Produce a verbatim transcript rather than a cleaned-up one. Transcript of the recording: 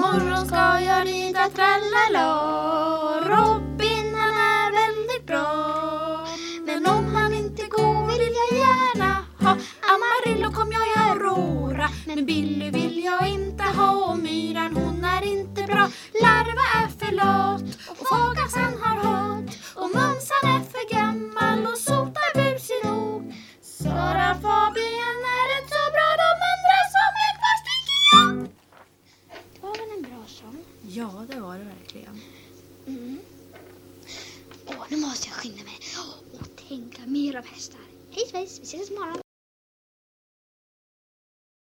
imorgon ska jag rida trallala. Robin han är väldigt bra. Men om han inte går vill jag gärna ha Amarillo, kom jag är Aurora. Men Billy vill jag inte ha, och myran hon är inte bra. Larva är för lat och Fagas han har hat, och Mumsan är för gammal och Sota busig nog. Sara Fabian är inte så bra, de andra som är kvar tycker jag. Det var väl en bra sång? Ja, det var det verkligen. Mm. Åh, nu måste jag skynda mig och tänka mer av hästar. Hej svejs, vi ses imorgon.